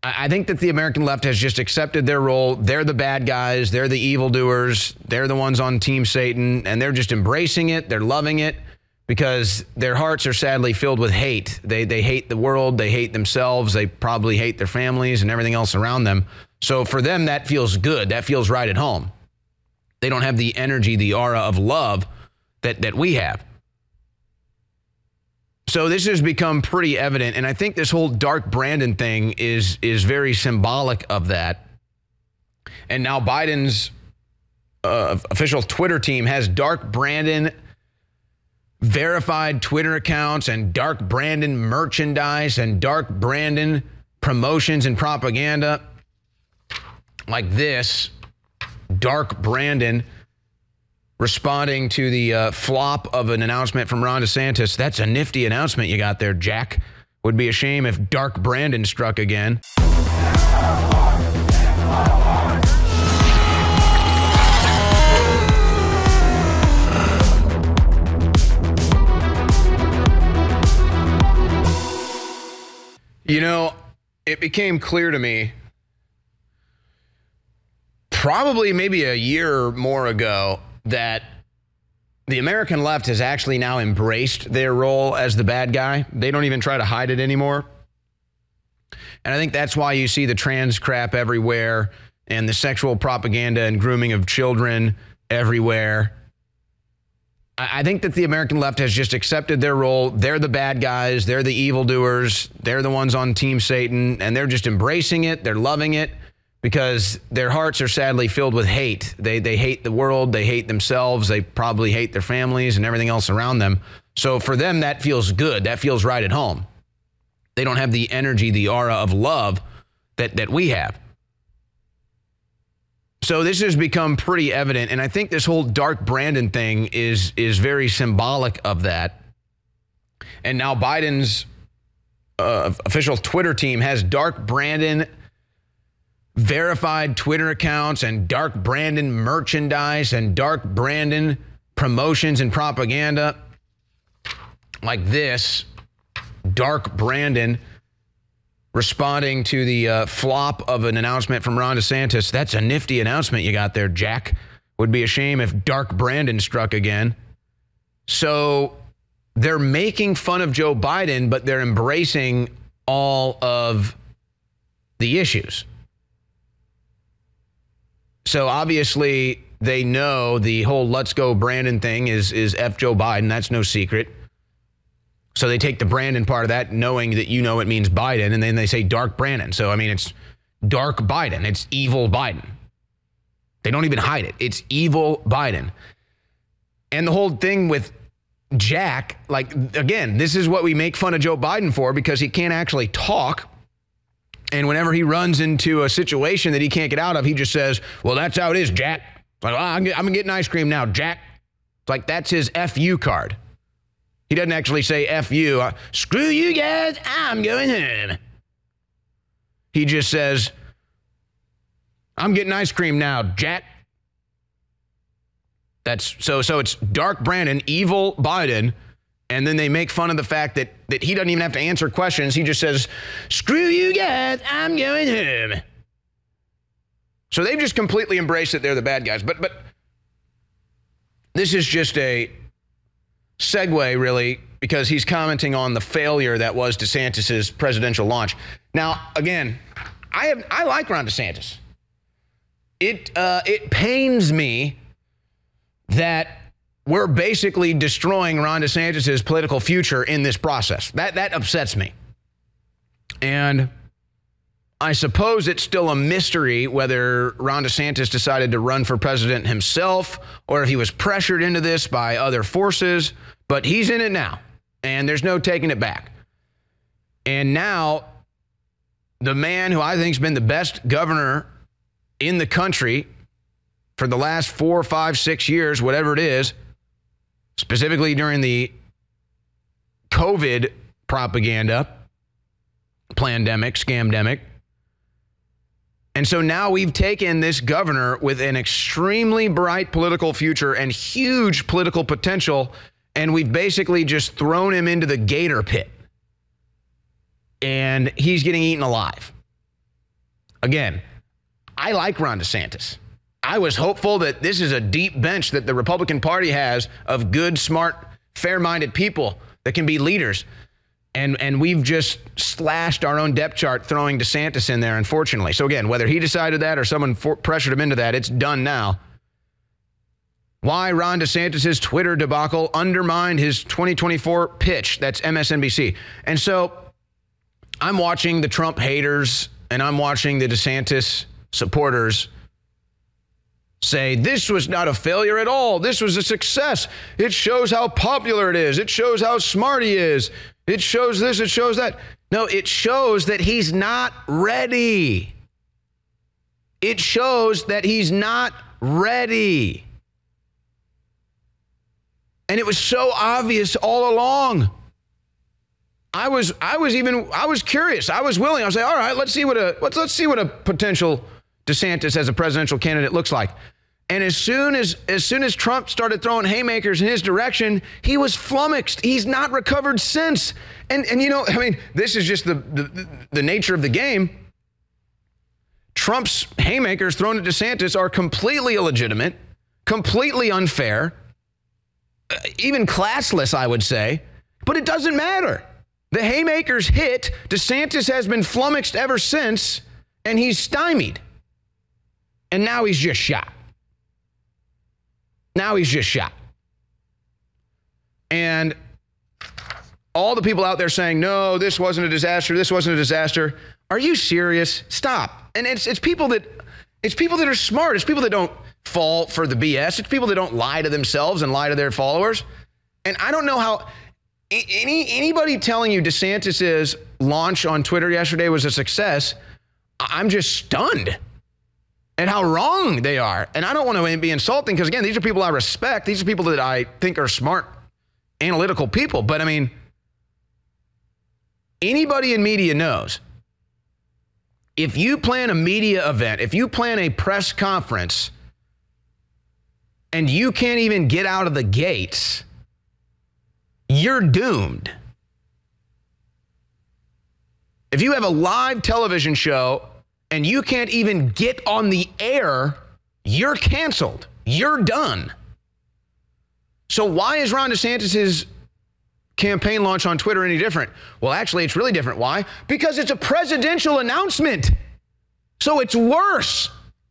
I think that the American left has just accepted their role. They're the bad guys. They're the evildoers. They're the ones on Team Satan, and they're just embracing it. They're loving it because their hearts are sadly filled with hate. They hate the world. They hate themselves. They probably hate their families and everything else around them. So for them, that feels good. That feels right at home. They don't have the energy, the aura of love that we have. So this has become pretty evident, and I think this whole Dark Brandon thing is very symbolic of that. And now Biden's official Twitter team has Dark Brandon verified Twitter accounts and Dark Brandon merchandise and Dark Brandon promotions and propaganda like this. Dark Brandon responding to the flop of an announcement from Ron DeSantis. That's a nifty announcement you got there, Jack. Would be a shame if Dark Brandon struck again. You know, it became clear to me probably maybe a year or more ago that the American left has actually now embraced their role as the bad guy. They don't even try to hide it anymore. And I think that's why you see the trans crap everywhere and the sexual propaganda and grooming of children everywhere. I think that the American left has just accepted their role. They're the bad guys. They're the evildoers. They're the ones on Team Satan, and they're just embracing it. They're loving it because their hearts are sadly filled with hate. They hate the world. They hate themselves. They probably hate their families and everything else around them. So for them, that feels good. That feels right at home. They don't have the energy, the aura of love that we have. So this has become pretty evident, and I think this whole Dark Brandon thing is very symbolic of that. And now Biden's official Twitter team has Dark Brandon verified Twitter accounts and Dark Brandon merchandise and Dark Brandon promotions and propaganda like this. Dark Brandon responding to the flop of an announcement from Ron DeSantis. That's a nifty announcement you got there, Jack. Would be a shame if Dark Brandon struck again. So they're making fun of Joe Biden, but they're embracing all of the issues. So obviously they know the whole Let's Go Brandon thing is F Joe Biden. That's no secret. So they take the Brandon part of that, knowing that you know it means Biden, and then they say Dark Brandon. So, I mean, it's Dark Biden. It's evil Biden. They don't even hide it. It's evil Biden. And the whole thing with Jack, like, again, this is what we make fun of Joe Biden for because he can't actually talk. And whenever he runs into a situation that he can't get out of, he just says, well, that's how it is, Jack. It's like, I'm getting ice cream now, Jack. It's like, that's his FU card. He doesn't actually say F you. Screw you guys, I'm going home. He just says, I'm getting ice cream now, Jack. That's so it's Dark Brandon, evil Biden, and then they make fun of the fact that he doesn't even have to answer questions. He just says, screw you guys, I'm going home. So they've just completely embraced that they're the bad guys. But this is just a segue, really, because he's commenting on the failure that was DeSantis's presidential launch. Now, again, I like Ron DeSantis. It pains me that we're basically destroying Ron DeSantis's political future in this process. That upsets me. And I suppose it's still a mystery whether Ron DeSantis decided to run for president himself or if he was pressured into this by other forces, but he's in it now, and there's no taking it back. And now the man who I think has been the best governor in the country for the last 4, 5, 6 years, whatever it is, specifically during the COVID propaganda, plandemic, scamdemic. And so now we've taken this governor with an extremely bright political future and huge political potential, and we've basically just thrown him into the gator pit. And he's getting eaten alive. Again, I like Ron DeSantis. I was hopeful that this is a deep bench that the Republican Party has of good, smart, fair-minded people that can be leaders. And we've just slashed our own depth chart throwing DeSantis in there, unfortunately. So again, whether he decided that or someone pressured him into that, it's done now. Why Ron DeSantis' Twitter debacle undermined his 2024 pitch. That's MSNBC. And so I'm watching the Trump haters and I'm watching the DeSantis supporters say, this was not a failure at all. This was a success. It shows how popular it is. It shows how smart he is. It shows this, it shows that. No, it shows that he's not ready. It shows that he's not ready. And it was so obvious all along. I was curious. I was willing. I was like, all right, let's see what a potential DeSantis as a presidential candidate looks like. And as soon as Trump started throwing haymakers in his direction, he was flummoxed. He's not recovered since. And you know, I mean, this is just the nature of the game. Trump's haymakers thrown at DeSantis are completely illegitimate, completely unfair, even classless, I would say. But it doesn't matter. The haymakers hit. DeSantis has been flummoxed ever since, and he's stymied. And now he's just shot. Now he's just shot. And all the people out there saying, no, this wasn't a disaster, this wasn't a disaster. Are you serious? Stop. And it's people that are smart. It's people that don't fall for the BS. It's people that don't lie to themselves and lie to their followers. And I don't know how anybody telling you DeSantis' launch on Twitter yesterday was a success, I'm just stunned at how wrong they are. And I don't want to be insulting because, again, these are people I respect. These are people that I think are smart, analytical people. But, I mean, anybody in media knows if you plan a media event, if you plan a press conference, and you can't even get out of the gates, you're doomed. If you have a live television show and you can't even get on the air, you're canceled. You're done. So why is Ron DeSantis' campaign launch on Twitter any different? Well, actually, it's really different. Why? Because it's a presidential announcement. So it's worse.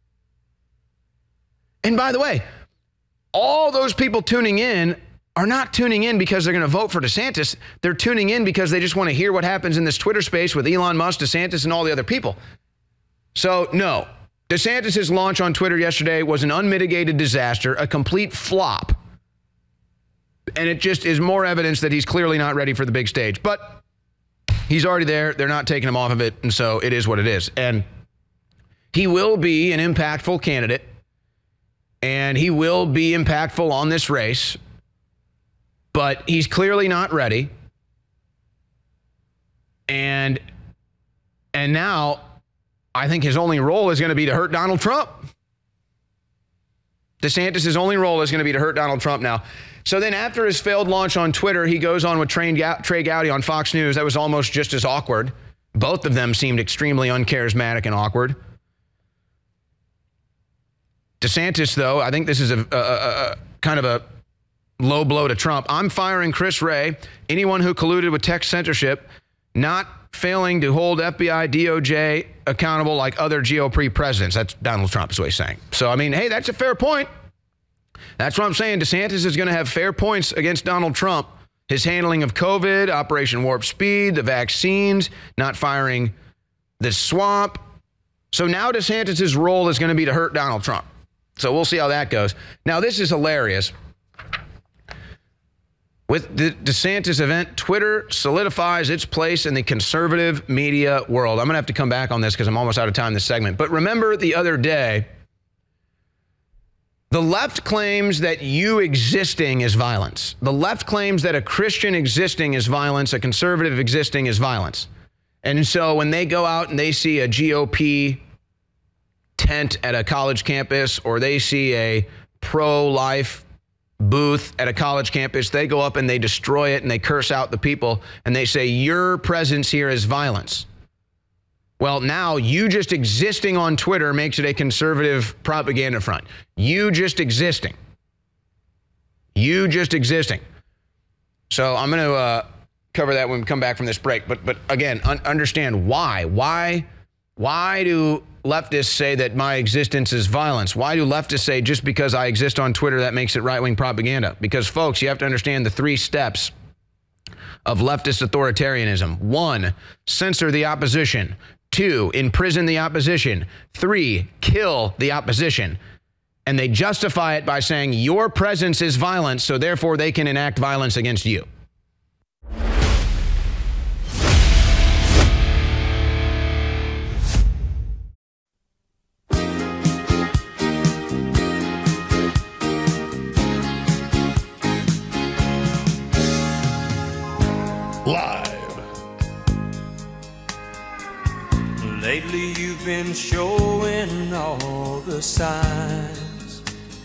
And by the way, all those people tuning in are not tuning in because they're going to vote for DeSantis. They're tuning in because they just want to hear what happens in this Twitter space with Elon Musk, DeSantis, and all the other people. So, no, DeSantis' launch on Twitter yesterday was an unmitigated disaster, a complete flop. And it just is more evidence that he's clearly not ready for the big stage. But he's already there. They're not taking him off of it. And so it is what it is. And he will be an impactful candidate. And he will be impactful on this race. But he's clearly not ready. And now I think his only role is going to be to hurt Donald Trump. DeSantis' only role is going to be to hurt Donald Trump now. So then after his failed launch on Twitter, he goes on with Trey Gowdy on Fox News. That was almost just as awkward. Both of them seemed extremely uncharismatic and awkward. DeSantis, though, I think this is a kind of a low blow to Trump. I'm firing Chris Wray, anyone who colluded with tech censorship, not failing to hold FBI, DOJ accountable like other GOP presidents. That's Donald Trump is what he's saying. So, I mean, hey, that's a fair point. That's what I'm saying. DeSantis is going to have fair points against Donald Trump. His handling of COVID, Operation Warp Speed, the vaccines, not firing the swamp. So now DeSantis' role is going to be to hurt Donald Trump. So we'll see how that goes. Now, this is hilarious. With the DeSantis event, Twitter solidifies its place in the conservative media world. I'm going to have to come back on this because I'm almost out of time this segment. But remember the other day, the left claims that you existing is violence. The left claims that a Christian existing is violence, a conservative existing is violence. And so when they go out and they see a GOP tent at a college campus or they see a pro-life booth at a college campus, they go up and they destroy it and they curse out the people and they say, your presence here is violence. Well, now you just existing on Twitter makes it a conservative propaganda front. You just existing. You just existing. So I'm going to cover that when we come back from this break. But again, understand why. Why do leftists say that my existence is violence? Why do leftists say just because I exist on Twitter, that makes it right-wing propaganda? Because, folks, you have to understand the 3 steps of leftist authoritarianism. 1, censor the opposition. 2, imprison the opposition. 3, kill the opposition. And they justify it by saying your presence is violence, so therefore they can enact violence against you. Live. Lately you've been showing all the signs.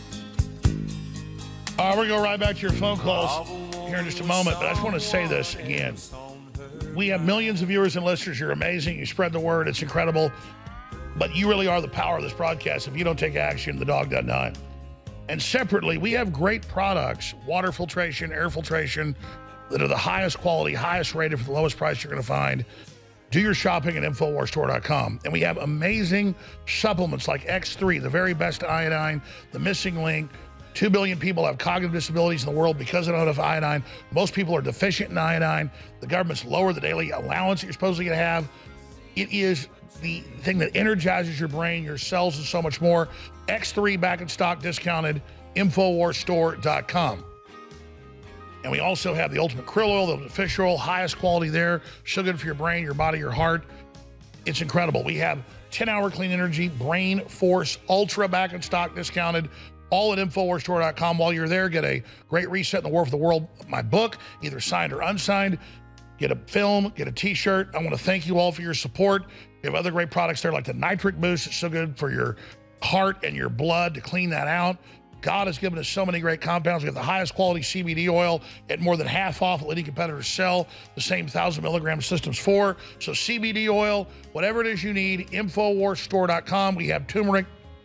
We're going to go right back to your phone calls here in just a moment, but I just want to say this again. We have millions of viewers and listeners. You're amazing. You spread the word. It's incredible. But you really are the power of this broadcast. If you don't take action, the dog doesn't die. And separately, we have great products, water filtration, air filtration, that are the highest quality, highest rated for the lowest price you're going to find. Do your shopping at InfoWarsStore.com. And we have amazing supplements like X3, the very best iodine, the missing link. 2 billion people have cognitive disabilities in the world because they don't have enough iodine. Most people are deficient in iodine. The government's lowered the daily allowance that you're supposed to have. It is the thing that energizes your brain, your cells, and so much more. X3 back in stock, discounted, InfoWarsStore.com. And we also have the Ultimate Krill Oil, the fish oil, highest quality there. So good for your brain, your body, your heart. It's incredible. We have 10-hour clean energy, Brain Force Ultra back in stock, discounted, all at InfoWarsStore.com. While you're there, get a Great Reset in the War for the World, my book, either signed or unsigned. Get a film, get a t-shirt. I want to thank you all for your support. We have other great products there like the Nitric Boost. It's so good for your heart and your blood to clean that out. God has given us so many great compounds. We have the highest quality CBD oil at more than half off what leading competitors sell the same 1,000 milligram systems for. So CBD oil, whatever it is you need, InfoWarsStore.com. We have turmeric,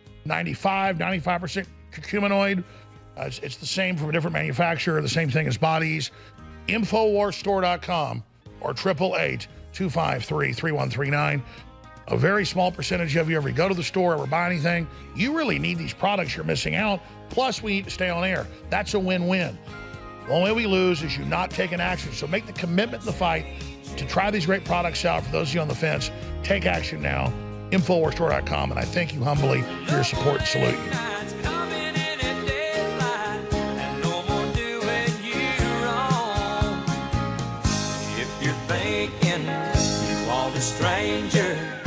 95% curcuminoid. It's the same from a different manufacturer, the same thing as Bodies. InfoWarsStore.com or 888-253-3139. A very small percentage of you ever go to the store, ever buy anything. You really need these products. You're missing out. Plus, we need to stay on air. That's a win-win. The only way we lose is you not taking action. So make the commitment in the fight to try these great products out. For those of you on the fence, take action now. InfoWarsStore.com. And I thank you humbly for your support and salute you. Stranger